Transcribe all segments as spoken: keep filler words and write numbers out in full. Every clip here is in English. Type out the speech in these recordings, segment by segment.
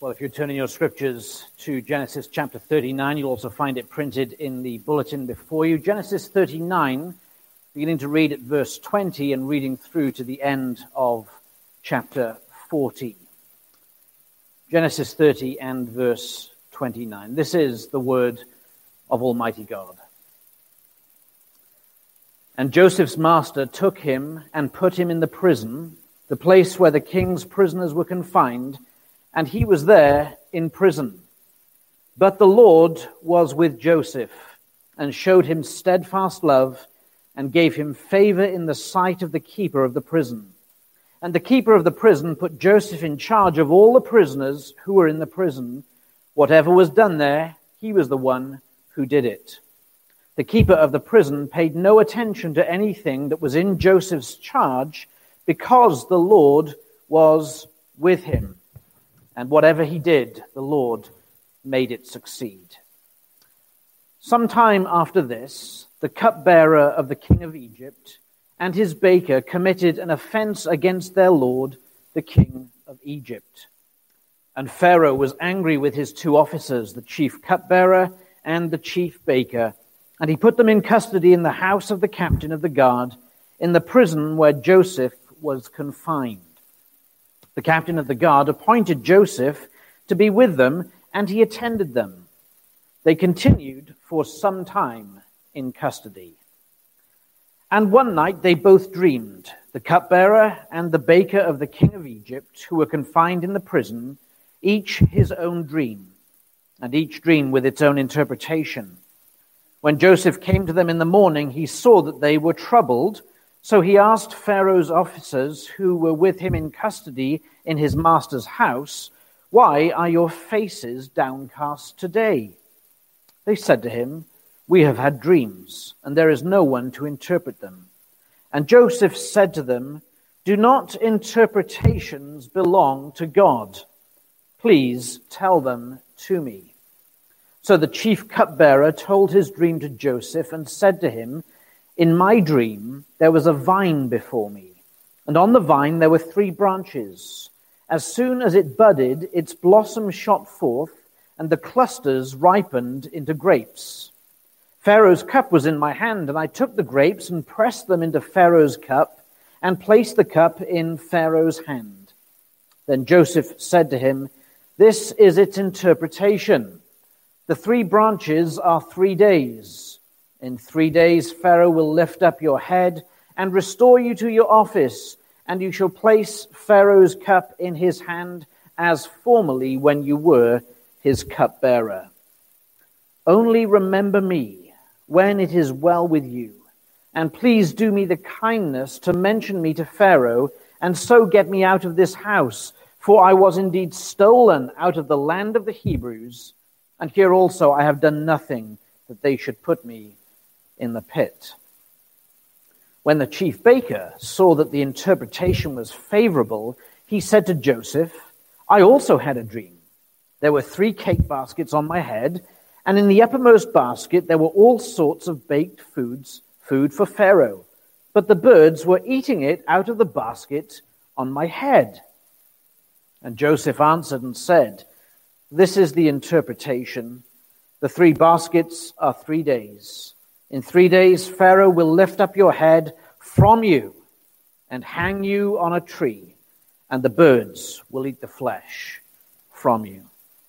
Well, if you're turning your scriptures to Genesis chapter thirty-nine, you'll also find it printed in the bulletin before you. Genesis thirty-nine, beginning to read at verse twenty and reading through to the end of chapter forty. Genesis thirty and verse twenty-nine. This is the word of Almighty God. And Joseph's master took him and put him in the prison, the place where the king's prisoners were confined, and he was there in prison. But the Lord was with Joseph and showed him steadfast love and gave him favor in the sight of the keeper of the prison. And the keeper of the prison put Joseph in charge of all the prisoners who were in the prison. Whatever was done there, he was the one who did it. The keeper of the prison paid no attention to anything that was in Joseph's charge because the Lord was with him. And whatever he did, the Lord made it succeed. Sometime after this, the cupbearer of the king of Egypt and his baker committed an offense against their lord, the king of Egypt. And Pharaoh was angry with his two officers, the chief cupbearer and the chief baker, and he put them in custody in the house of the captain of the guard, in the prison where Joseph was confined. The captain of the guard appointed Joseph to be with them, and he attended them. They continued for some time in custody. And one night they both dreamed, the cupbearer and the baker of the king of Egypt, who were confined in the prison, each his own dream, and each dream with its own interpretation. When Joseph came to them in the morning, he saw that they were troubled. So he asked Pharaoh's officers who were with him in custody in his master's house, "Why are your faces downcast today?" They said to him, "We have had dreams, and there is no one to interpret them." And Joseph said to them, "Do not interpretations belong to God? Please tell them to me." So the chief cupbearer told his dream to Joseph and said to him, "In my dream, there was a vine before me, and on the vine there were three branches. As soon as it budded, its blossoms shot forth, and the clusters ripened into grapes. Pharaoh's cup was in my hand, and I took the grapes and pressed them into Pharaoh's cup, and placed the cup in Pharaoh's hand." Then Joseph said to him, "This is its interpretation. The three branches are three days. In three days, Pharaoh will lift up your head and restore you to your office, and you shall place Pharaoh's cup in his hand as formerly when you were his cupbearer. Only remember me when it is well with you, and please do me the kindness to mention me to Pharaoh, and so get me out of this house, for I was indeed stolen out of the land of the Hebrews, and here also I have done nothing that they should put me in the pit." When the chief baker saw that the interpretation was favorable, he said to Joseph, "I also had a dream. There were three cake baskets on my head, and in the uppermost basket there were all sorts of baked foods, food for Pharaoh. But the birds were eating it out of the basket on my head." And Joseph answered and said, "This is the interpretation. The three baskets are three days. In three days, Pharaoh will lift up your head from you and hang you on a tree, and the birds will eat the flesh from you."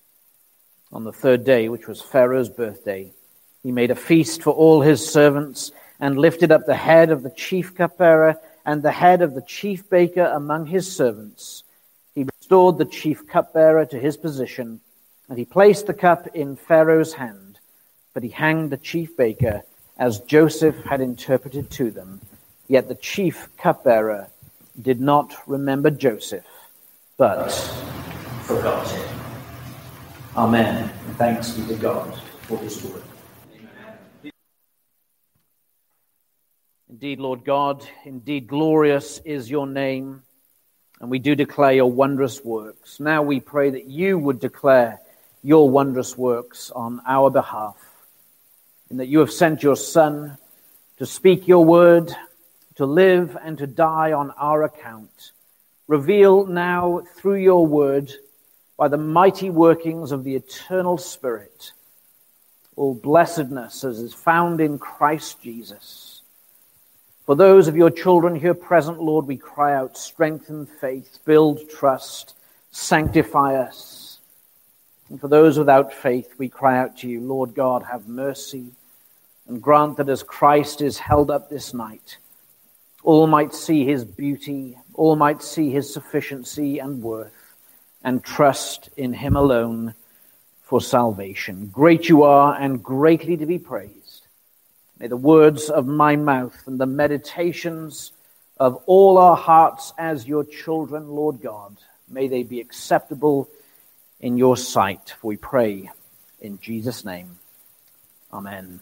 On the third day, which was Pharaoh's birthday, he made a feast for all his servants and lifted up the head of the chief cupbearer and the head of the chief baker among his servants. He restored the chief cupbearer to his position, and he placed the cup in Pharaoh's hand, but he hanged the chief baker as Joseph had interpreted to them. Yet the chief cupbearer did not remember Joseph, but forgot him. Amen. And thanks be to God for his word. Amen. Indeed, Lord God, indeed glorious is your name, and we do declare your wondrous works. Now we pray that you would declare your wondrous works on our behalf, and that you have sent your Son to speak your word, to live and to die on our account. Reveal now through your word by the mighty workings of the eternal Spirit, all blessedness as is found in Christ Jesus. For those of your children here present, Lord, we cry out, strengthen faith, build trust, sanctify us. And for those without faith, we cry out to you, Lord God, have mercy, and grant that as Christ is held up this night, all might see his beauty, all might see his sufficiency and worth, and trust in him alone for salvation. Great you are, and greatly to be praised. May the words of my mouth and the meditations of all our hearts as your children, Lord God, may they be acceptable in your sight. For we pray in Jesus' name. Amen.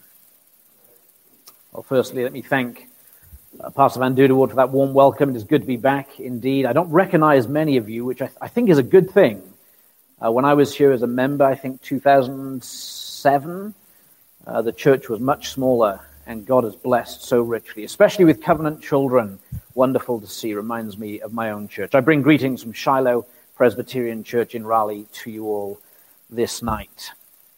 Well, firstly, let me thank uh, Pastor Van Duderwoord for that warm welcome. It is good to be back indeed. I don't recognize many of you, which I, th- I think is a good thing. Uh, when I was here as a member, I think two thousand seven, uh, the church was much smaller, and God has blessed so richly, especially with covenant children. Wonderful to see. Reminds me of my own church. I bring greetings from Shiloh Presbyterian Church in Raleigh to you all this night.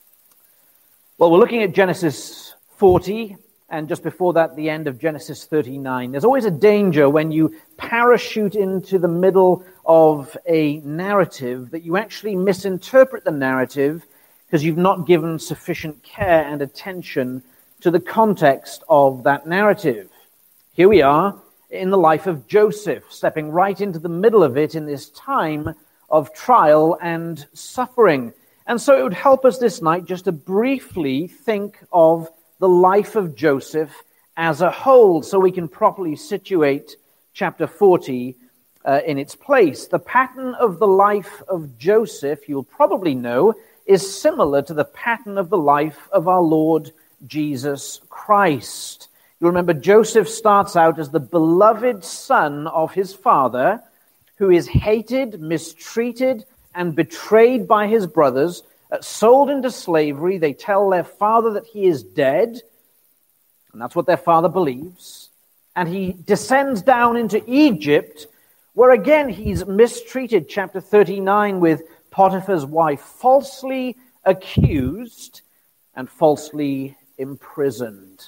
Well, we're looking at Genesis forty, and just before that, the end of Genesis thirty-nine. There's always a danger when you parachute into the middle of a narrative that you actually misinterpret the narrative because you've not given sufficient care and attention to the context of that narrative. Here we are in the life of Joseph, stepping right into the middle of it in this time of trial and suffering. And so it would help us this night just to briefly think of the life of Joseph as a whole, so we can properly situate chapter forty uh, in its place. The pattern of the life of Joseph, you'll probably know, is similar to the pattern of the life of our Lord Jesus Christ. You remember Joseph starts out as the beloved son of his father, who is hated, mistreated, and betrayed by his brothers, uh, sold into slavery. They tell their father that he is dead, and that's what their father believes. And he descends down into Egypt, where again he's mistreated, chapter thirty-nine, with Potiphar's wife, falsely accused and falsely imprisoned.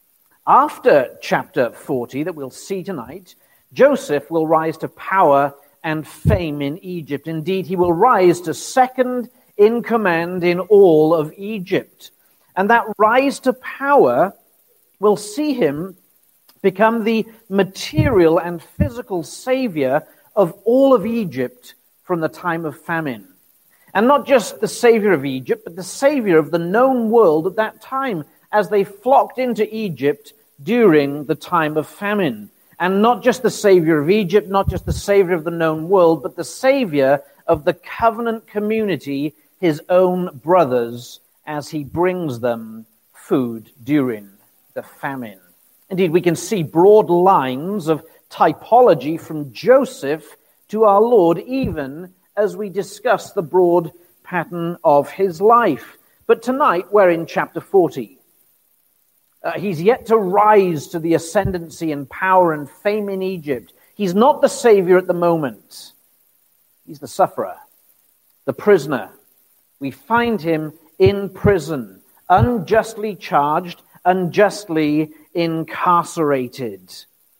After chapter forty, that we'll see tonight, Joseph will rise to power and fame in Egypt. Indeed, he will rise to second in command in all of Egypt. And that rise to power will see him become the material and physical savior of all of Egypt from the time of famine. And not just the savior of Egypt, but the savior of the known world at that time, as they flocked into Egypt during the time of famine. And not just the savior of Egypt, not just the savior of the known world, but the savior of the covenant community, his own brothers, as he brings them food during the famine. Indeed, we can see broad lines of typology from Joseph to our Lord, even as we discuss the broad pattern of his life. But tonight, we're in chapter forty. Uh, he's yet to rise to the ascendancy and power and fame in Egypt. He's not the savior at the moment. He's the sufferer, the prisoner. We find him in prison, unjustly charged, unjustly incarcerated.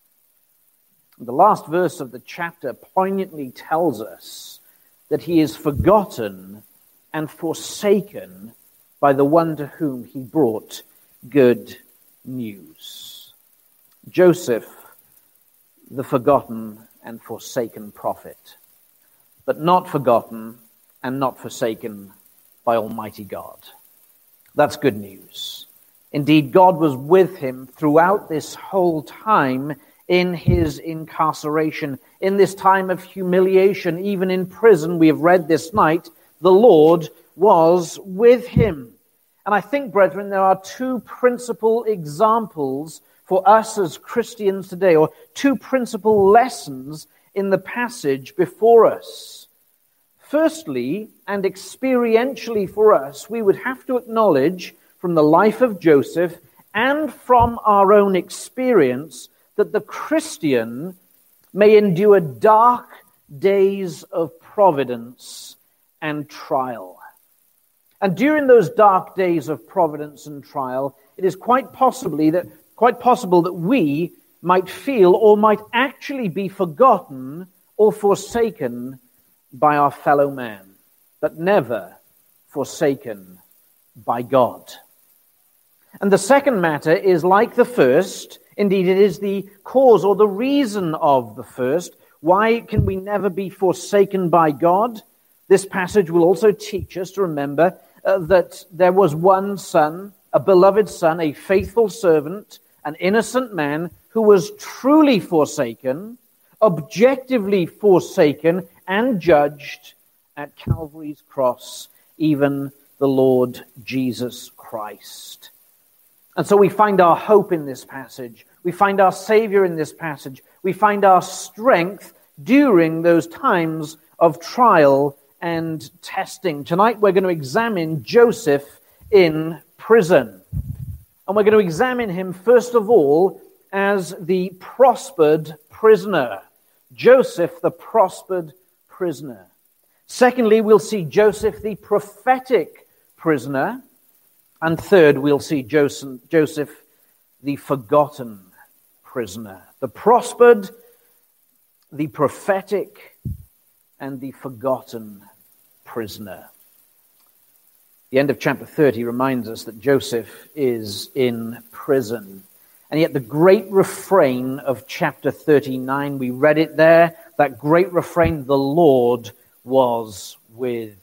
The last verse of the chapter poignantly tells us that he is forgotten and forsaken by the one to whom he brought good news. Joseph, the forgotten and forsaken prophet, but not forgotten and not forsaken by Almighty God. That's good news. Indeed, God was with him throughout this whole time in his incarceration, in this time of humiliation, even in prison. We have read this night, the Lord was with him. And I think, brethren, there are two principal examples for us as Christians today, or two principal lessons in the passage before us. Firstly, and experientially for us, we would have to acknowledge from the life of Joseph and from our own experience that the Christian may endure dark days of providence and trial. And during those dark days of providence and trial, it is quite possibly that quite possible that we might feel or might actually be forgotten or forsaken by our fellow man, but never forsaken by God. And the second matter is like the first. Indeed, it is the cause or the reason of the first. Why can we never be forsaken by God? This passage will also teach us to remember uh, that there was one son, a beloved son, a faithful servant, an innocent man who was truly forsaken, objectively forsaken, and judged at Calvary's cross, even the Lord Jesus Christ. And so we find our hope in this passage. We find our Savior in this passage. We find our strength during those times of trial and testing. Tonight we're going to examine Joseph in prison. And we're going to examine him, first of all, as the prospered prisoner. Joseph, the prospered prisoner. Secondly, we'll see Joseph, the prophetic prisoner. And third, we'll see Joseph, Joseph, the forgotten prisoner. The prospered, the prophetic, and the forgotten prisoner. The end of chapter thirty reminds us that Joseph is in prison. And yet the great refrain of chapter thirty-nine, we read it there, that great refrain, the Lord was with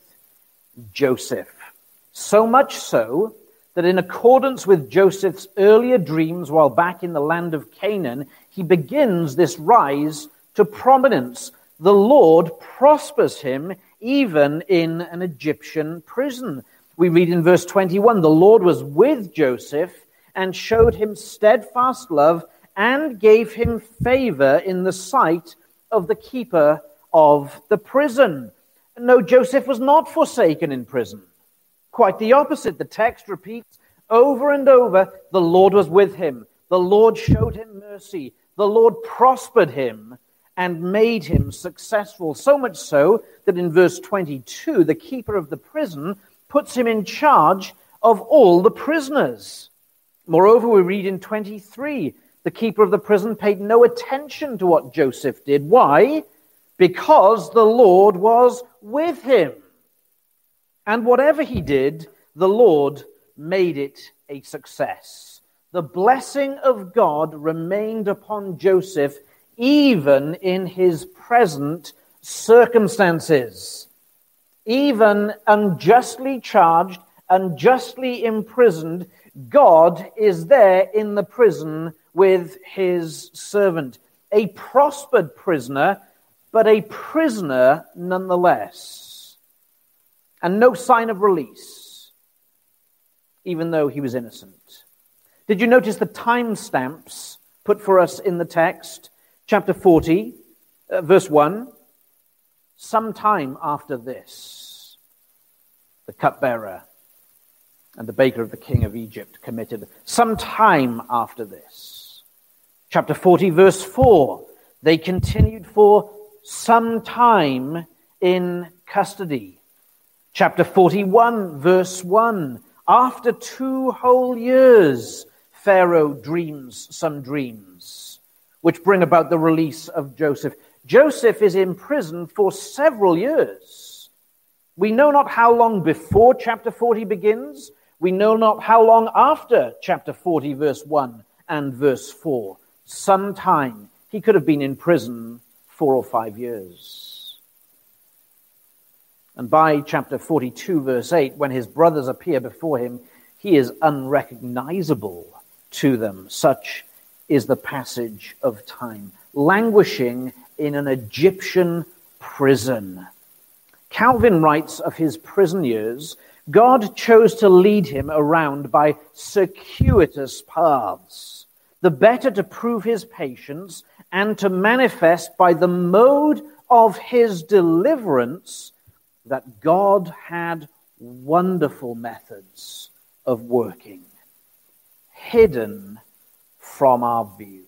Joseph. So much so that in accordance with Joseph's earlier dreams while back in the land of Canaan, he begins this rise to prominence. The Lord prospers him even in an Egyptian prison. We read in verse twenty-one, the Lord was with Joseph and showed him steadfast love and gave him favor in the sight of the keeper of the prison. No, Joseph was not forsaken in prison. Quite the opposite. The text repeats over and over, the Lord was with him. The Lord showed him mercy. The Lord prospered him and made him successful. So much so that in verse twenty-two, the keeper of the prison puts him in charge of all the prisoners. Moreover, we read in twenty-three, the keeper of the prison paid no attention to what Joseph did. Why? Because the Lord was with him. And whatever he did, the Lord made it a success. The blessing of God remained upon Joseph even in his present circumstances. Even unjustly charged, unjustly imprisoned, God is there in the prison with his servant. A prospered prisoner, but a prisoner nonetheless. And no sign of release, even though he was innocent. Did you notice the time stamps put for us in the text? Chapter forty, uh, verse one. Sometime after this, the cupbearer and the baker of the king of Egypt committed. Sometime after this. Chapter forty, verse four. They continued for some time in custody. Chapter forty-one, verse one. After two whole years, Pharaoh dreams some dreams, which bring about the release of Joseph. Joseph is in prison for several years. We know not how long before chapter forty begins. We know not how long after chapter forty, verse one and verse four. Sometime he could have been in prison four or five years. And by chapter forty-two, verse eight, when his brothers appear before him, he is unrecognizable to them. Such is the passage of time. Languishing in an Egyptian prison. Calvin writes of his prison years, God chose to lead him around by circuitous paths, the better to prove his patience and to manifest by the mode of his deliverance that God had wonderful methods of working, hidden from our view.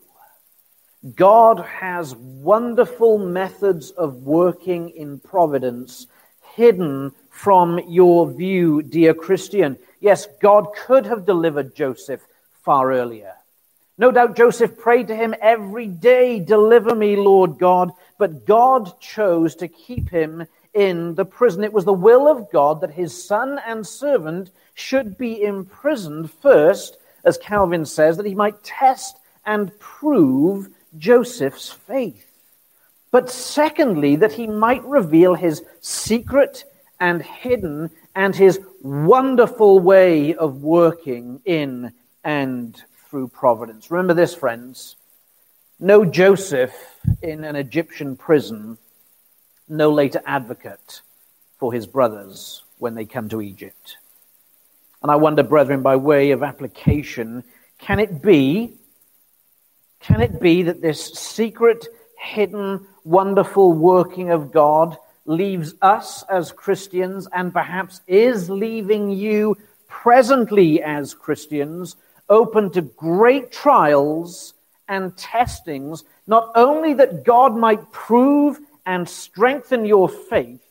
God has wonderful methods of working in providence, hidden from your view, dear Christian. Yes, God could have delivered Joseph far earlier. No doubt Joseph prayed to him every day, "Deliver me, Lord God." But God chose to keep him in the prison. It was the will of God that his son and servant should be imprisoned first, as Calvin says, that he might test and prove Joseph's faith. But secondly, that he might reveal his secret and hidden and his wonderful way of working in and through providence. Remember this, friends. No Joseph in an Egyptian prison, no later advocate for his brothers when they come to Egypt. And I wonder, brethren, by way of application, can it be, can it be that this secret, hidden, wonderful working of God leaves us as Christians, and perhaps is leaving you presently as Christians, open to great trials and testings, not only that God might prove and strengthen your faith,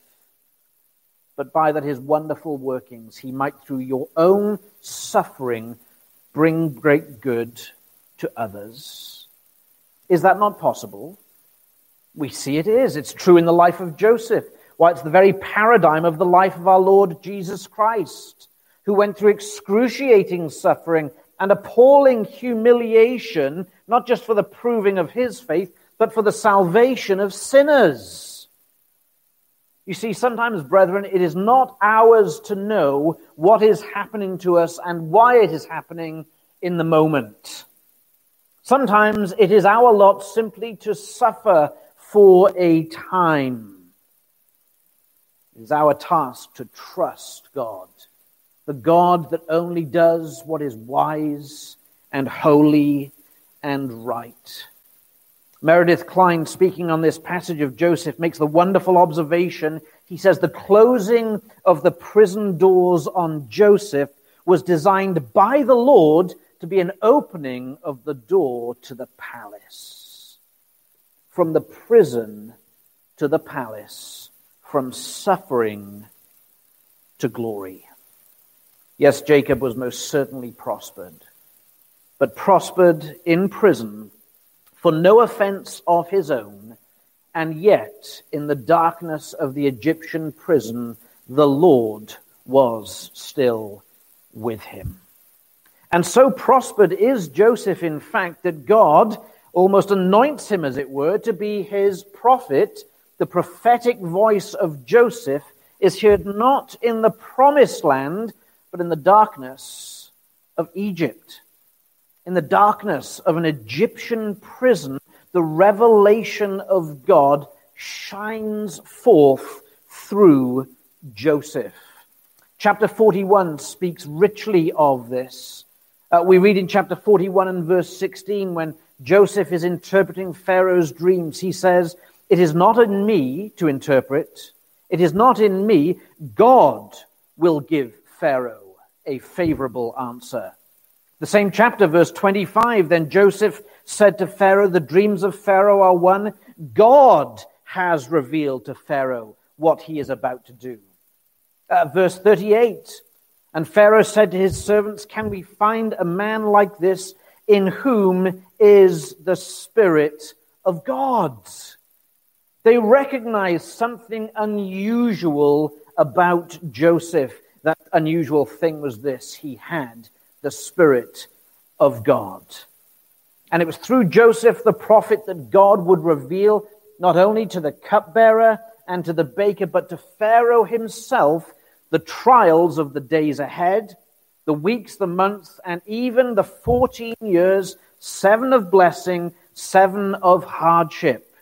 but by that his wonderful workings, he might through your own suffering bring great good to others? Is that not possible? We see it is. It's true in the life of Joseph. Why, it's the very paradigm of the life of our Lord Jesus Christ, who went through excruciating suffering and appalling humiliation, not just for the proving of his faith, but for the salvation of sinners. You see, sometimes, brethren, it is not ours to know what is happening to us and why it is happening in the moment. Sometimes it is our lot simply to suffer for a time. It is our task to trust God, the God that only does what is wise and holy and right. Meredith Kline, speaking on this passage of Joseph, makes the wonderful observation. He says the closing of the prison doors on Joseph was designed by the Lord to be an opening of the door to the palace. From the prison to the palace, from suffering to glory. Yes, Jacob was most certainly prospered, but prospered in prison for no offense of his own, and yet in the darkness of the Egyptian prison, the Lord was still with him. And so prospered is Joseph, in fact, that God almost anoints him, as it were, to be his prophet. The prophetic voice of Joseph is heard not in the promised land, but in the darkness of Egypt. In the darkness of an Egyptian prison, the revelation of God shines forth through Joseph. Chapter forty-one speaks richly of this. Uh, we read in chapter forty-one and verse sixteen, when Joseph is interpreting Pharaoh's dreams, he says, "It is not in me to interpret. It is not in me. God will give Pharaoh a favorable answer." The same chapter, verse twenty-five, then Joseph said to Pharaoh, "The dreams of Pharaoh are one. God has revealed to Pharaoh what he is about to do." Uh, verse thirty-eight, and Pharaoh said to his servants, "Can we find a man like this in whom is the Spirit of God?" They recognize something unusual about Joseph. That unusual thing was this: he had the Spirit of God. And it was through Joseph the prophet that God would reveal not only to the cupbearer and to the baker, but to Pharaoh himself, the trials of the days ahead, the weeks, the months, and even the fourteen years, seven of blessing, seven of hardship.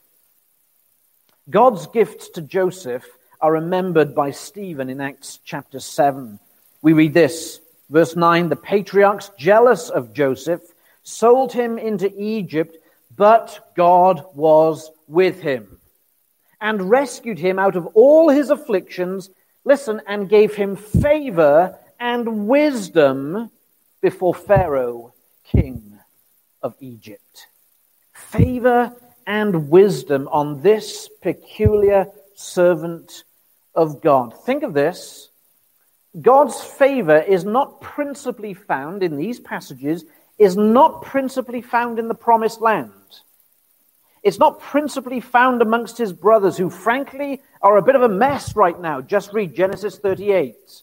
God's gifts to Joseph are remembered by Stephen in Acts chapter seven. We read this, verse nine, "The patriarchs, jealous of Joseph, sold him into Egypt, but God was with him and rescued him out of all his afflictions," listen, "and gave him favor and wisdom before Pharaoh, king of Egypt." Favor and wisdom on this peculiar servant of God. Think of this. God's favor is not principally found in these passages, is not principally found in the promised land. It's not principally found amongst his brothers, who frankly are a bit of a mess right now. Just read Genesis thirty-eight.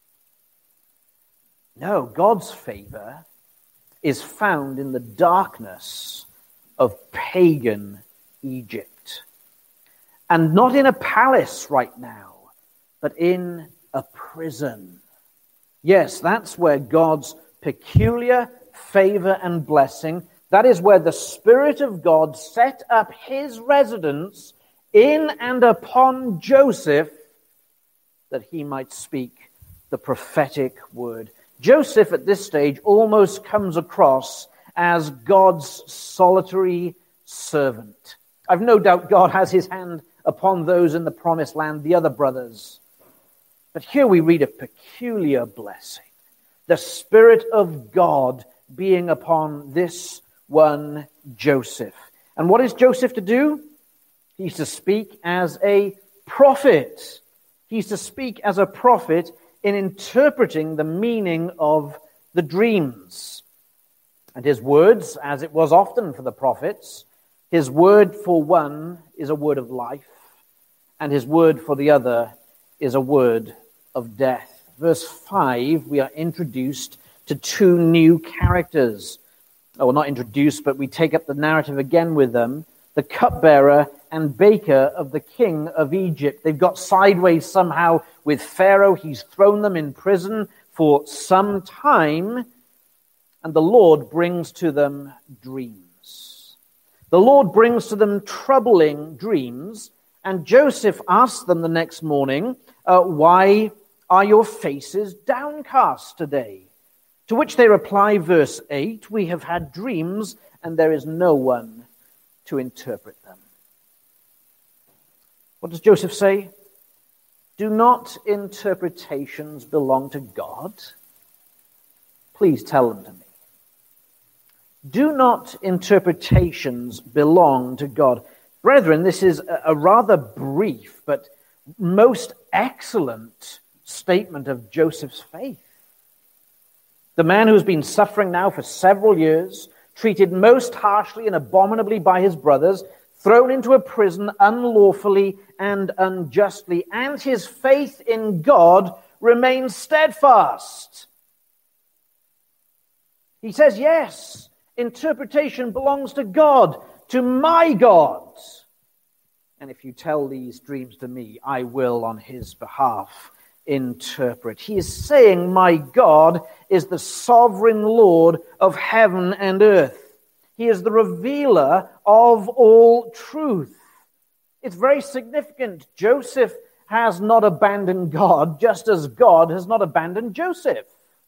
No, God's favor is found in the darkness of pagan Egypt. And not in a palace right now, but in a prison. Yes, that's where God's peculiar favor and blessing, that is where the Spirit of God set up his residence in and upon Joseph, that he might speak the prophetic word. Joseph at this stage almost comes across as God's solitary servant. I've no doubt God has his hand upon those in the promised land, the other brothers. But here we read a peculiar blessing. The Spirit of God being upon this one Joseph. And what is Joseph to do? He's to speak as a prophet. He's to speak as a prophet in interpreting the meaning of the dreams. And his words, as it was often for the prophets, his word for one is a word of life, and his word for the other is a word of death. Verse five, we are introduced to two new characters. Oh, well, not introduced, but we take up the narrative again with them. The cupbearer and baker of the king of Egypt. They've got sideways somehow with Pharaoh. He's thrown them in prison for some time, and the Lord brings to them dreams. The Lord brings to them troubling dreams, and Joseph asks them the next morning, uh, why are your faces downcast today? To which they reply, verse eight, we have had dreams, and there is no one to interpret them. What does Joseph say? Do not interpretations belong to God? Please tell them to me. Do not interpretations belong to God? Brethren, this is a rather brief but most excellent statement of Joseph's faith. The man who's been suffering now for several years, treated most harshly and abominably by his brothers, thrown into a prison unlawfully and unjustly, and his faith in God remains steadfast. He says, yes, interpretation belongs to God, to my God. And if you tell these dreams to me, I will on his behalf interpret. He is saying, my God is the sovereign Lord of heaven and earth. He is the revealer of all truth. It's very significant. Joseph has not abandoned God, just as God has not abandoned Joseph.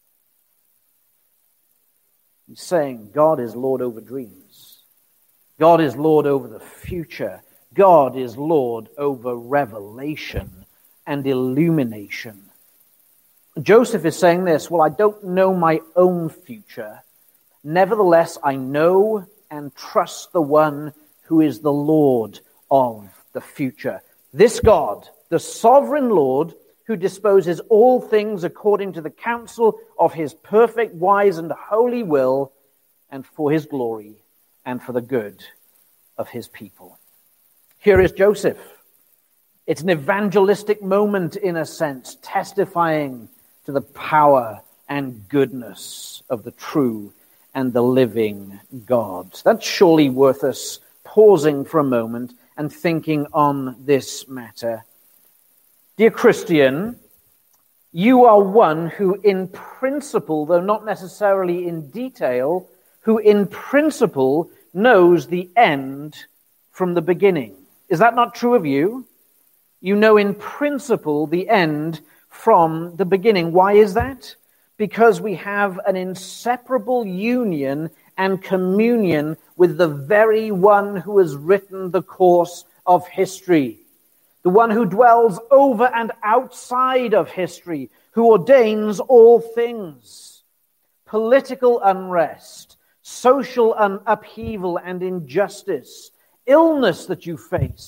He's saying God is Lord over dreams. God is Lord over the future. God is Lord over revelation and illumination. Joseph is saying this, well, I don't know my own future. Nevertheless, I know and trust the one who is the Lord of the future. This God, the sovereign Lord, who disposes all things according to the counsel of his perfect, wise, and holy will, and for his glory and for the good of his people. Here is Joseph. It's an evangelistic moment, in a sense, testifying to the power and goodness of the true and the living God. That's surely worth us pausing for a moment and thinking on this matter. Dear Christian, you are one who in principle, though not necessarily in detail, who in principle knows the end from the beginning. Is that not true of you? You know in principle the end from the beginning. Why is that? Because we have an inseparable union and communion with the very one who has written the course of history, the one who dwells over and outside of history, who ordains all things. Political unrest, social un- upheaval and injustice, illness that you face,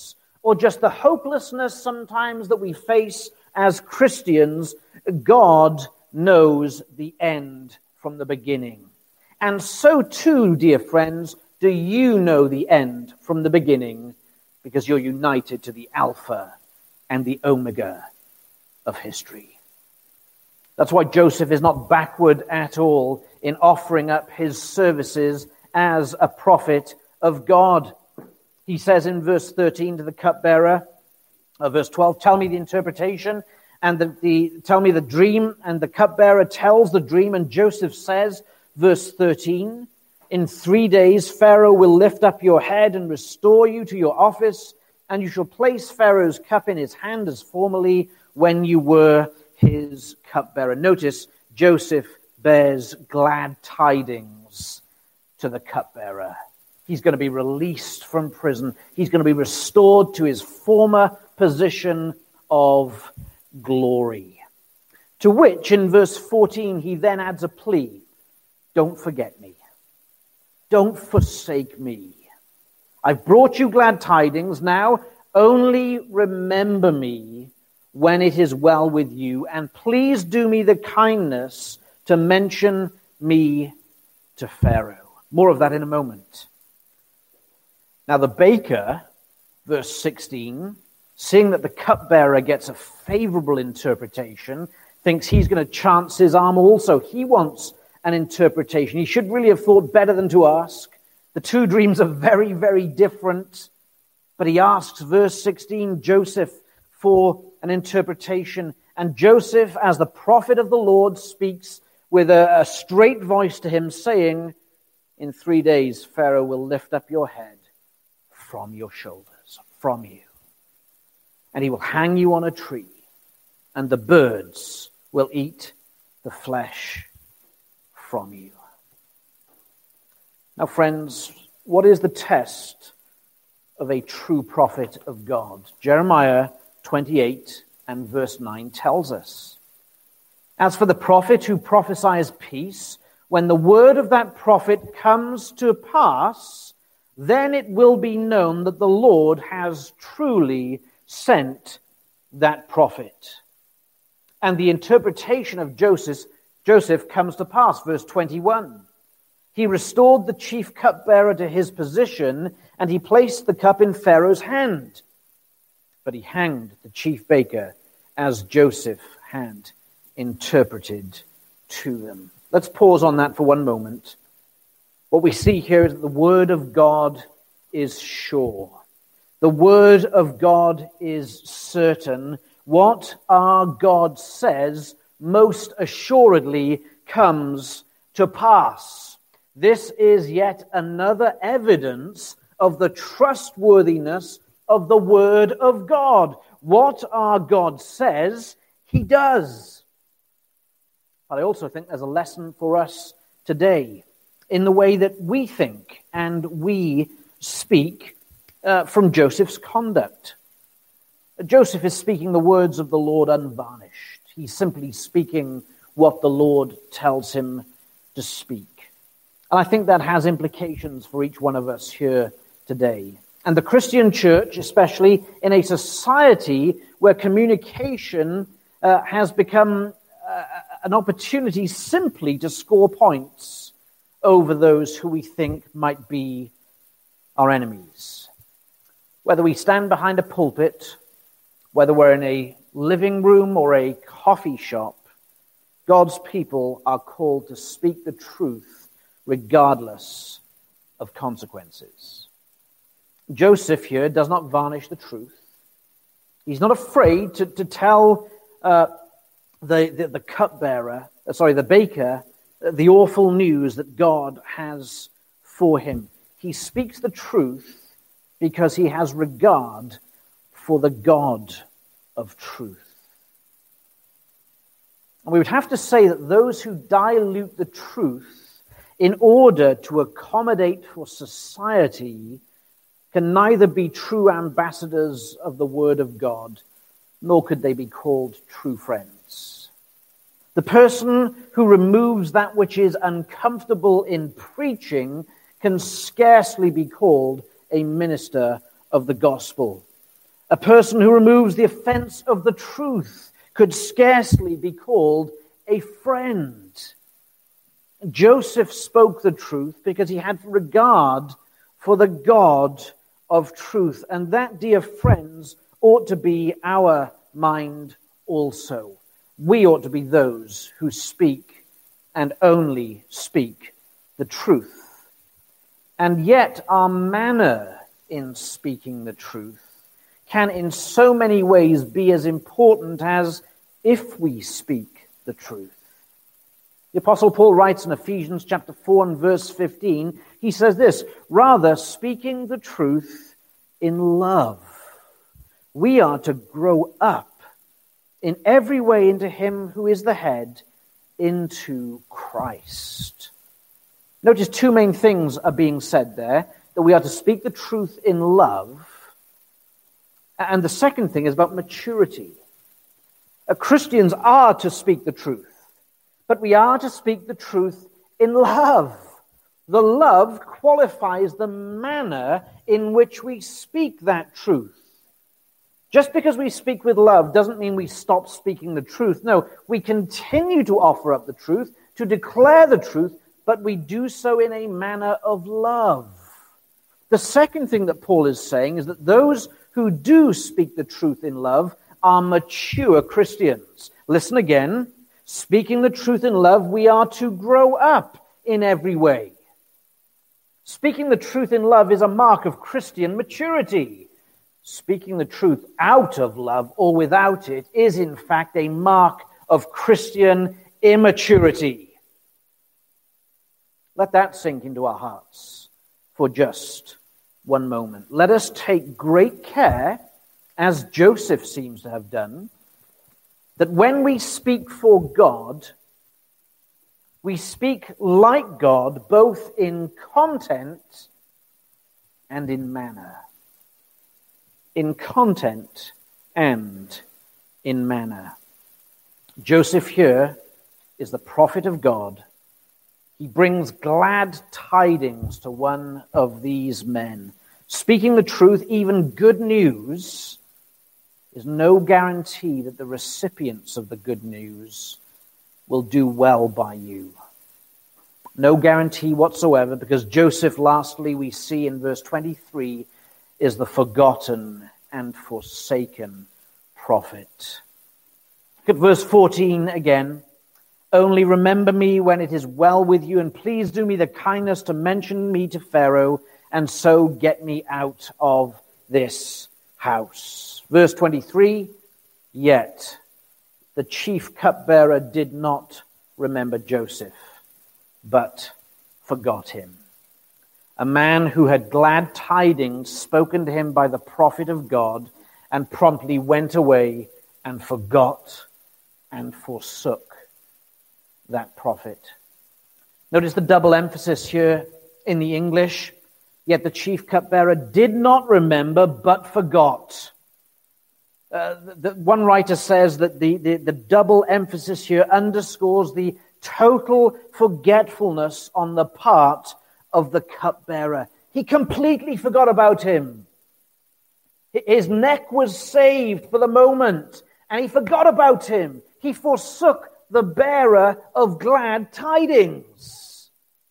or just the hopelessness sometimes that we face as Christians, God knows the end from the beginning. And so too, dear friends, do you know the end from the beginning, because you're united to the Alpha and the Omega of history. That's why Joseph is not backward at all in offering up his services as a prophet of God. He says in verse thirteen to the cupbearer, uh, verse twelve, tell me the interpretation, and the, the tell me the dream, and the cupbearer tells the dream, and Joseph says, verse thirteen, in three days Pharaoh will lift up your head and restore you to your office, and you shall place Pharaoh's cup in his hand as formerly when you were his cupbearer. Notice Joseph bears glad tidings to the cupbearer. He's going to be released from prison. He's going to be restored to his former position of glory. To which, in verse fourteen, he then adds a plea. Don't forget me. Don't forsake me. I've brought you glad tidings. Now only remember me when it is well with you, and please do me the kindness to mention me to Pharaoh. More of that in a moment. Now the baker, verse sixteen, seeing that the cupbearer gets a favorable interpretation, thinks he's going to chance his arm also. He wants an interpretation. He should really have thought better than to ask. The two dreams are very, very different. But he asks, verse sixteen, Joseph for an interpretation. And Joseph, as the prophet of the Lord, speaks with a, a straight voice to him, saying, in three days Pharaoh will lift up your head from your shoulders, from you. And he will hang you on a tree, and the birds will eat the flesh from you. Now, friends, what is the test of a true prophet of God? Jeremiah twenty-eight and verse nine tells us, as for the prophet who prophesies peace, when the word of that prophet comes to pass, then it will be known that the Lord has truly sent that prophet. And the interpretation of Joseph, Joseph comes to pass, verse twenty-one. He restored the chief cupbearer to his position, and he placed the cup in Pharaoh's hand. But he hanged the chief baker as Joseph had interpreted to them. Let's pause on that for one moment. What we see here is that the word of God is sure. The word of God is certain. What our God says most assuredly comes to pass. This is yet another evidence of the trustworthiness of the word of God. What our God says, he does. But I also think there's a lesson for us today in the way that we think and we speak uh, from Joseph's conduct. Joseph is speaking the words of the Lord unvarnished. He's simply speaking what the Lord tells him to speak. And I think that has implications for each one of us here today. And the Christian church, especially in a society where communication uh, has become uh, an opportunity simply to score points over those who we think might be our enemies. Whether we stand behind a pulpit, whether we're in a living room or a coffee shop, God's people are called to speak the truth regardless of consequences. Joseph here does not varnish the truth. He's not afraid to, to tell uh, the, the, the cupbearer, uh, sorry, the baker, uh, the awful news that God has for him. He speaks the truth because he has regard for the God of truth. And we would have to say that those who dilute the truth in order to accommodate for society can neither be true ambassadors of the Word of God, nor could they be called true friends. The person who removes that which is uncomfortable in preaching can scarcely be called a minister of the gospel. A person who removes the offense of the truth could scarcely be called a friend. Joseph spoke the truth because he had regard for the God of truth. And that, dear friends, ought to be our mind also. We ought to be those who speak and only speak the truth. And yet our manner in speaking the truth can in so many ways be as important as if we speak the truth. The Apostle Paul writes in Ephesians chapter four and verse fifteen, he says this, rather speaking the truth in love, we are to grow up in every way into him who is the head, into Christ. Notice two main things are being said there, that we are to speak the truth in love, and the second thing is about maturity. Uh, Christians are to speak the truth, but we are to speak the truth in love. The love qualifies the manner in which we speak that truth. Just because we speak with love doesn't mean we stop speaking the truth. No, we continue to offer up the truth, to declare the truth, but we do so in a manner of love. The second thing that Paul is saying is that those who do speak the truth in love are mature Christians. Listen again. Speaking the truth in love, we are to grow up in every way. Speaking the truth in love is a mark of Christian maturity. Speaking the truth out of love or without it is in fact a mark of Christian immaturity. Let that sink into our hearts for just one moment. Let us take great care, as Joseph seems to have done, that when we speak for God, we speak like God, both in content and in manner. In content and in manner. Joseph here is the prophet of God. He brings glad tidings to one of these men. Speaking the truth, even good news, is no guarantee that the recipients of the good news will do well by you. No guarantee whatsoever, because Joseph, lastly, we see in verse twenty-three, is the forgotten and forsaken prophet. Look at verse fourteen again. Only remember me when it is well with you, and please do me the kindness to mention me to Pharaoh, and so get me out of this house. Verse twenty-three, yet the chief cupbearer did not remember Joseph, but forgot him. A man who had glad tidings spoken to him by the prophet of God, and promptly went away and forgot and forsook that prophet. Notice the double emphasis here in the English. Yet the chief cupbearer did not remember, but forgot. Uh, the, the, one writer says that the, the, the double emphasis here underscores the total forgetfulness on the part of the cupbearer. He completely forgot about him. His neck was saved for the moment, and he forgot about him. He forsook the bearer of glad tidings.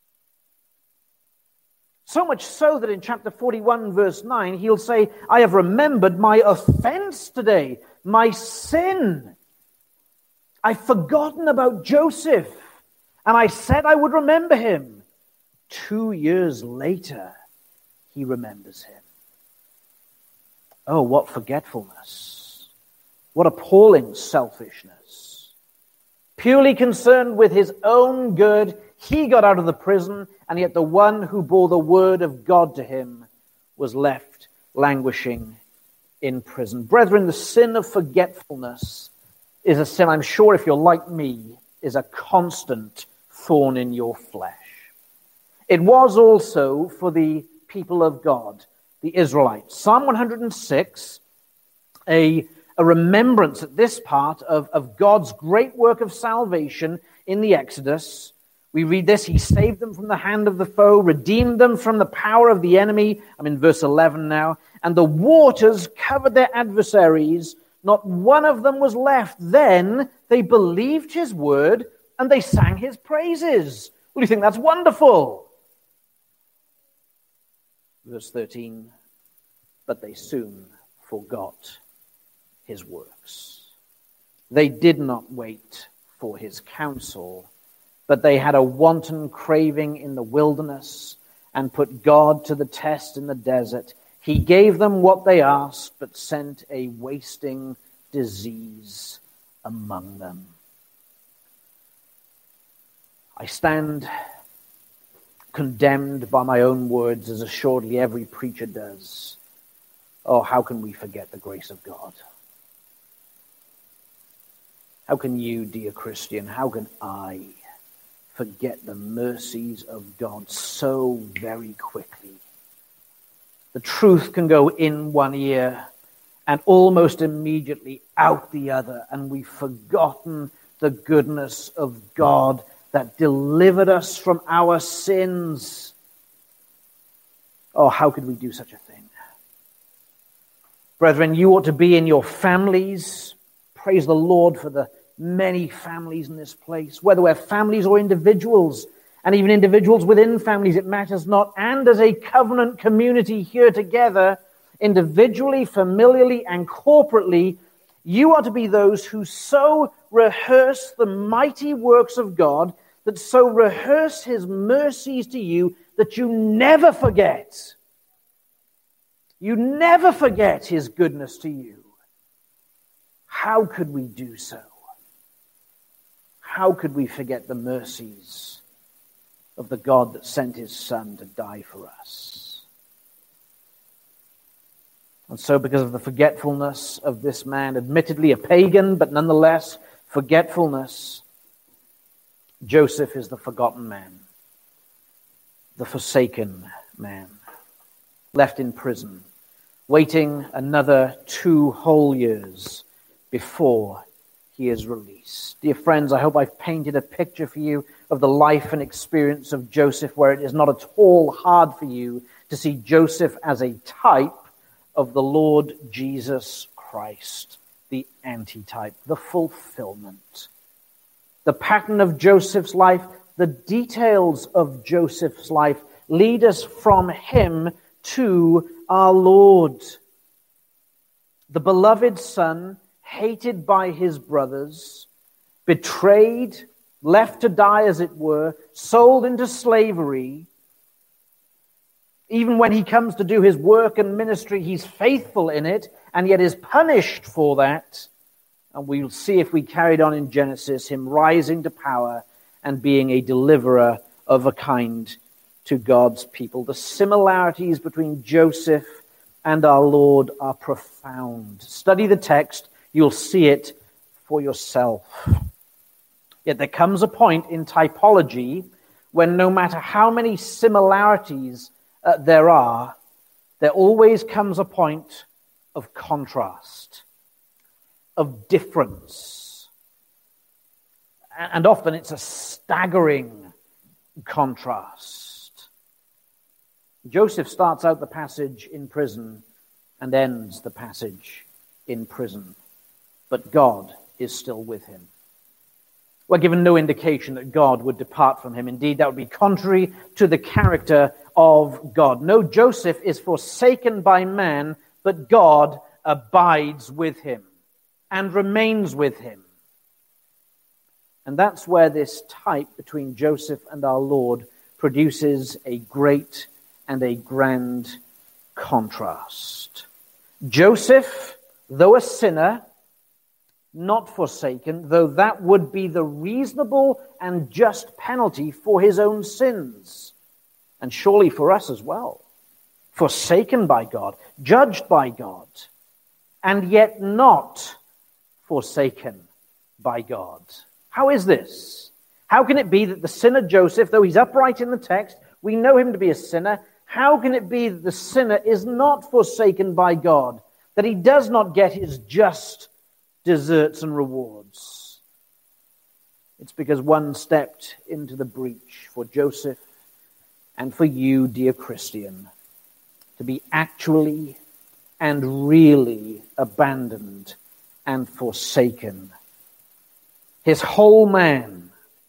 So much so that in chapter forty-one, verse nine, he'll say, I have remembered my offense today, my sin. I've forgotten about Joseph, and I said I would remember him. Two years later, he remembers him. Oh, what forgetfulness. What appalling selfishness. Purely concerned with his own good, he got out of the prison, and yet the one who bore the word of God to him was left languishing in prison. Brethren, the sin of forgetfulness is a sin, I'm sure if you're like me, is a constant thorn in your flesh. It was also for the people of God, the Israelites. Psalm one hundred six, a A remembrance at this part of, of God's great work of salvation in the Exodus, We read this, he saved them from the hand of the foe, redeemed them from the power of the enemy. I'm in verse eleven now. And the waters covered their adversaries. Not one of them was left. Then they believed his word and they sang his praises. Well, you think that's wonderful? Verse thirteen, but they soon forgot his works. They did not wait for his counsel, but they had a wanton craving in the wilderness and put God to the test in the desert. He gave them what they asked, but sent a wasting disease among them. I stand condemned by my own words, as assuredly every preacher does. Oh, how can we forget the grace of God? How can you, dear Christian, how can I forget the mercies of God so very quickly? The truth can go in one ear and almost immediately out the other, and we've forgotten the goodness of God that delivered us from our sins. Oh, how could we do such a thing? Brethren, you ought to be in your families. Praise the Lord for the many families in this place, whether we're families or individuals, and even individuals within families, it matters not. And as a covenant community here together, individually, familiarly, and corporately, you are to be those who so rehearse the mighty works of God, that so rehearse his mercies to you, that you never forget. You never forget his goodness to you. How could we do so? How could we forget the mercies of the God that sent his Son to die for us? And so, because of the forgetfulness of this man, admittedly a pagan, but nonetheless forgetfulness, Joseph is the forgotten man, the forsaken man, left in prison, waiting another two whole years before he is released. Dear friends, I hope I've painted a picture for you of the life and experience of Joseph, where it is not at all hard for you to see Joseph as a type of the Lord Jesus Christ, the antitype, the fulfillment. The pattern of Joseph's life, the details of Joseph's life lead us from him to our Lord. The beloved son, hated by his brothers, betrayed, left to die as it were, sold into slavery. Even when he comes to do his work and ministry, he's faithful in it, and yet is punished for that. And we'll see, if we carried on in Genesis, him rising to power and being a deliverer of a kind to God's people. The similarities between Joseph and our Lord are profound. Study the text. You'll see it for yourself. Yet there comes a point in typology when no matter how many similarities uh, there are, there always comes a point of contrast, of difference. And often it's a staggering contrast. Joseph starts out the passage in prison and ends the passage in prison. But God is still with him. We're given no indication that God would depart from him. Indeed, that would be contrary to the character of God. No, Joseph is forsaken by man, but God abides with him and remains with him. And that's where this type between Joseph and our Lord produces a great and a grand contrast. Joseph, though a sinner, not forsaken, though that would be the reasonable and just penalty for his own sins, and surely for us as well. Forsaken by God, judged by God, and yet not forsaken by God. How is this? How can it be that the sinner Joseph, though he's upright in the text, we know him to be a sinner, how can it be that the sinner is not forsaken by God, that he does not get his just deserts and rewards? It's because one stepped into the breach for Joseph and for you, dear Christian, to be actually and really abandoned and forsaken. His whole man,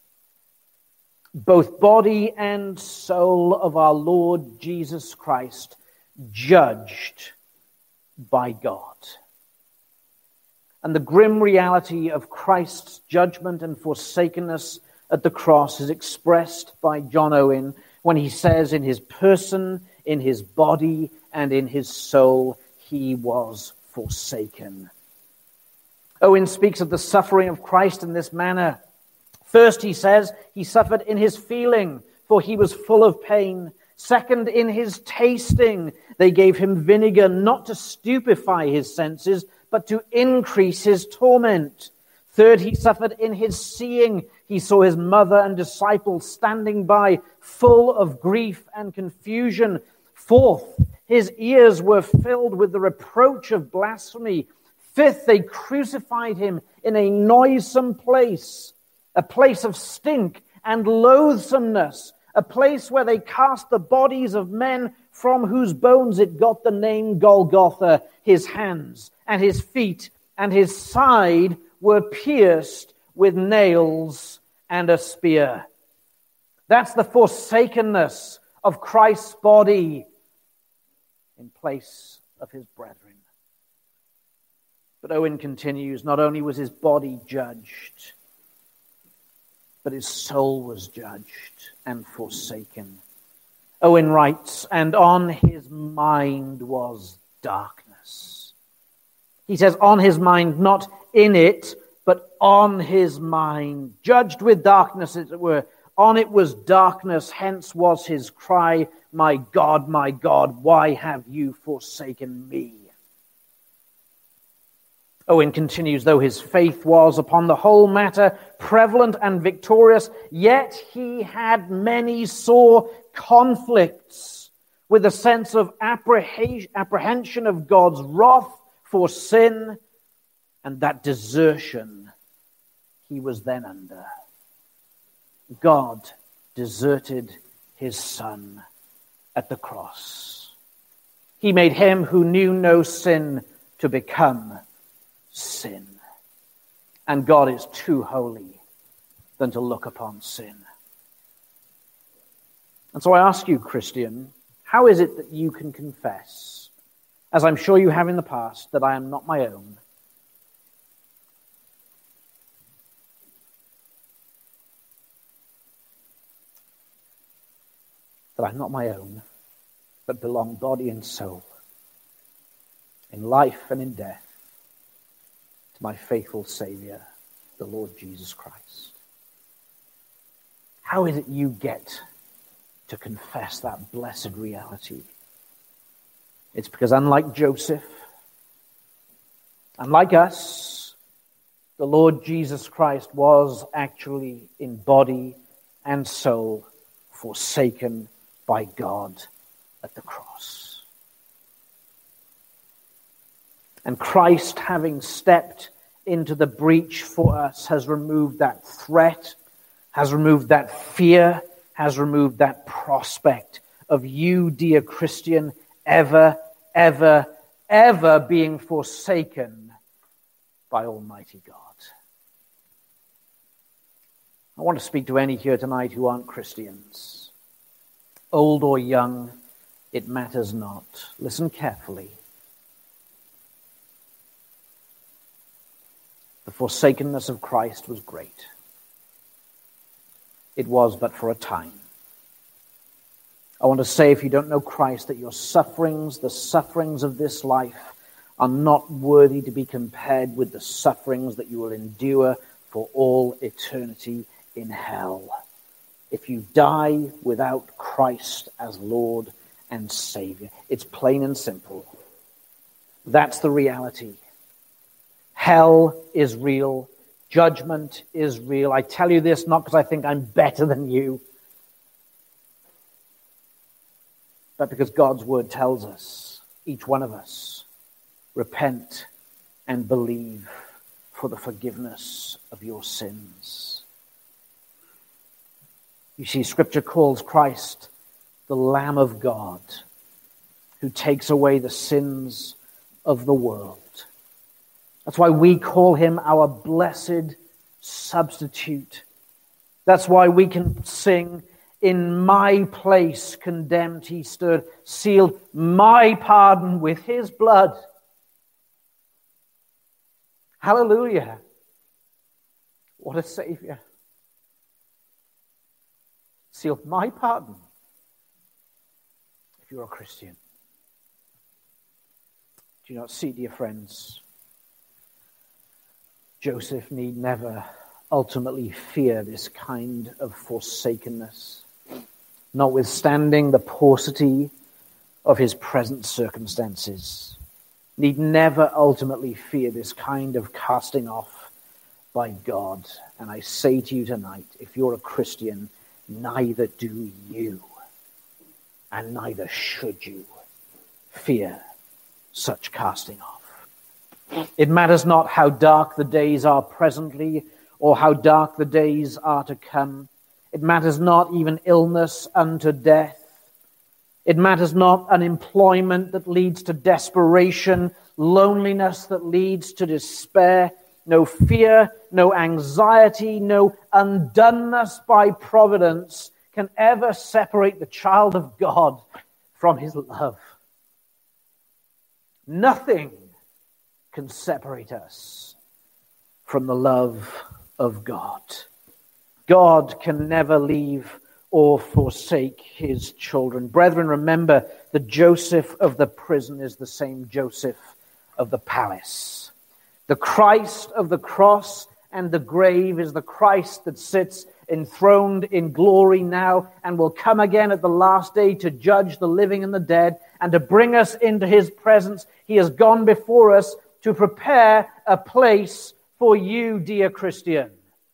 both body and soul of our Lord Jesus Christ, judged by God. And the grim reality of Christ's judgment and forsakenness at the cross is expressed by John Owen when he says, in his person, in his body, and in his soul, he was forsaken. Owen speaks of the suffering of Christ in this manner. First, he says, he suffered in his feeling, for he was full of pain. Second, in his tasting, they gave him vinegar not to stupefy his senses, but to increase his torment. Third, he suffered in his seeing. He saw his mother and disciples standing by, full of grief and confusion. Fourth, his ears were filled with the reproach of blasphemy. Fifth, they crucified him in a noisome place, a place of stink and loathsomeness, a place where they cast the bodies of men from whose bones it got the name Golgotha. His hands and his feet and his side were pierced with nails and a spear. That's the forsakenness of Christ's body in place of his brethren. But Owen continues, not only was his body judged, but his soul was judged and forsaken. Owen writes, and on his mind was darkness. He says, on his mind, not in it, but on his mind, judged with darkness, as it were. On it was darkness, hence was his cry, my God, my God, why have you forsaken me? Owen continues, though his faith was upon the whole matter prevalent and victorious, yet he had many sore conflicts with a sense of apprehension of God's wrath for sin and that desertion he was then under. God deserted his Son at the cross. He made him who knew no sin to become sin. And God is too holy than to look upon sin. And so I ask you, Christian, how is it that you can confess, as I'm sure you have in the past, that I am not my own? That I'm not my own, but belong body and soul, in life and in death, to my faithful Savior, the Lord Jesus Christ. How is it you get to confess that blessed reality? It's because unlike Joseph, unlike us, the Lord Jesus Christ was actually in body and soul forsaken by God at the cross. And Christ, having stepped into the breach for us, has removed that threat, has removed that fear, has removed that prospect of you, dear Christian, ever, ever, ever being forsaken by Almighty God. I want to speak to any here tonight who aren't Christians. Old or young, it matters not. Listen carefully. The forsakenness of Christ was great. It was but for a time. I want to say, if you don't know Christ, that your sufferings, the sufferings of this life, are not worthy to be compared with the sufferings that you will endure for all eternity in hell, if you die without Christ as Lord and Savior. It's plain and simple. That's the reality. Hell is real. Judgment is real. I tell you this not because I think I'm better than you, but because God's word tells us, each one of us, repent and believe for the forgiveness of your sins. You see, Scripture calls Christ the Lamb of God who takes away the sins of the world. That's why we call him our blessed substitute. That's why we can sing, in my place condemned he stood, sealed my pardon with his blood. Hallelujah. What a Savior. Sealed my pardon. If you're a Christian. Do you not see, dear friends? Joseph need never ultimately fear this kind of forsakenness, notwithstanding the paucity of his present circumstances. Need never ultimately fear this kind of casting off by God. And I say to you tonight, if you're a Christian, neither do you, and neither should you fear such casting off. It matters not how dark the days are presently or how dark the days are to come. It matters not even illness unto death. It matters not unemployment that leads to desperation, loneliness that leads to despair, no fear, no anxiety, no undoneness by providence can ever separate the child of God from his love. Nothing can separate us from the love of God. God can never leave or forsake his children. Brethren, remember that Joseph of the prison is the same Joseph of the palace. The Christ of the cross and the grave is the Christ that sits enthroned in glory now and will come again at the last day to judge the living and the dead and to bring us into his presence. He has gone before us to prepare a place for you, dear Christian.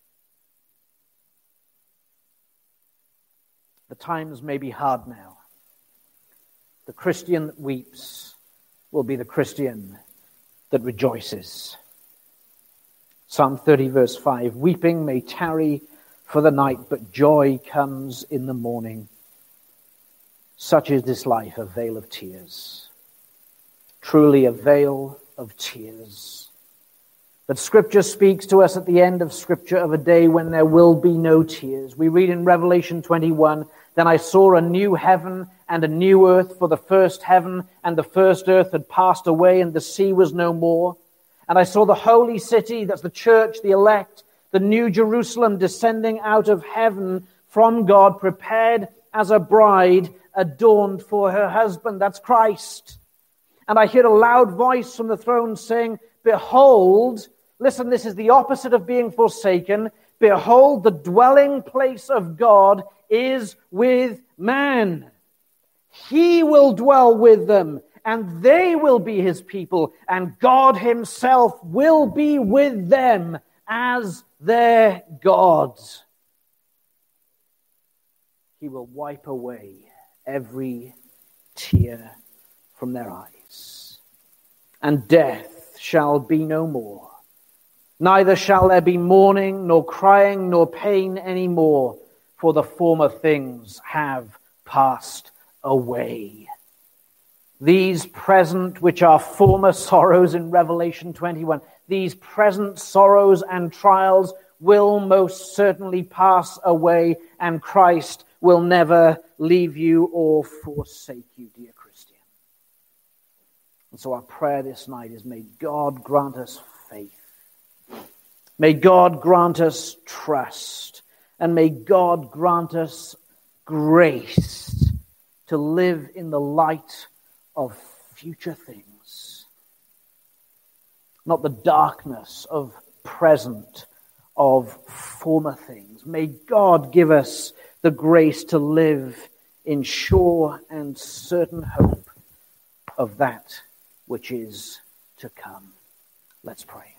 The times may be hard now. The Christian that weeps will be the Christian that rejoices. Psalm thirty, verse five, weeping may tarry for the night, but joy comes in the morning. Such is this life, a vale of tears. Truly a vale of tears. But Scripture speaks to us at the end of Scripture of a day when there will be no tears. We read in Revelation twenty-one, then I saw a new heaven and a new earth, for the first heaven and the first earth had passed away, and the sea was no more. And I saw the holy city, that's the church, the elect, the new Jerusalem descending out of heaven from God, prepared as a bride adorned for her husband. That's Christ. And I heard a loud voice from the throne saying, behold, listen, this is the opposite of being forsaken. Behold, the dwelling place of God is with man. He will dwell with them, and they will be his people, and God himself will be with them as their God. He will wipe away every tear from their eyes, and death shall be no more. Neither shall there be mourning, nor crying, nor pain any more, for the former things have passed away. These present, which are former sorrows in Revelation twenty-one, these present sorrows and trials will most certainly pass away, and Christ will never leave you or forsake you, dear Christian. And so our prayer this night is, may God grant us faith. May God grant us trust. And may God grant us grace to live in the light of future things, not the darkness of present, of former things. May God give us the grace to live in sure and certain hope of that which is to come. Let's pray.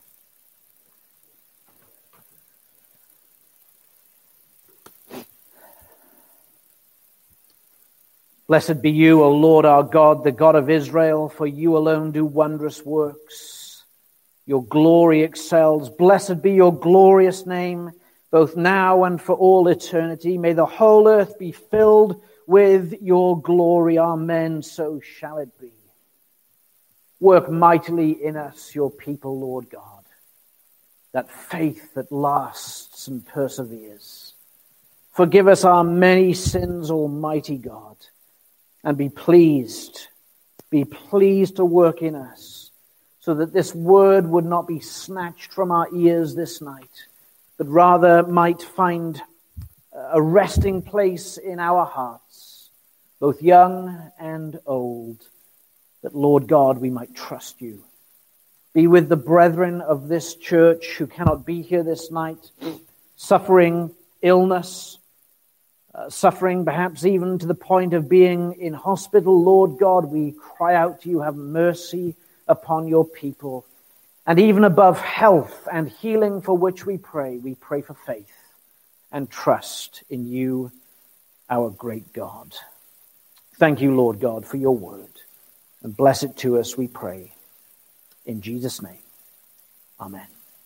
Blessed be you, O Lord our God, the God of Israel, for you alone do wondrous works. Your glory excels. Blessed be your glorious name both now and for all eternity. May the whole earth be filled with your glory. Amen. So shall it be. Work mightily in us, your people, Lord God, that faith that lasts and perseveres. Forgive us our many sins, Almighty God, and be pleased, be pleased to work in us, so that this word would not be snatched from our ears this night, but rather might find a resting place in our hearts, both young and old, that, Lord God, we might trust you. Be with the brethren of this church who cannot be here this night, suffering illness, uh, suffering perhaps even to the point of being in hospital. Lord God, we cry out to you, have mercy upon your people. And even above health and healing for which we pray, we pray for faith and trust in you, our great God. Thank you, Lord God, for your word. And bless it to us, we pray. In Jesus' name, amen.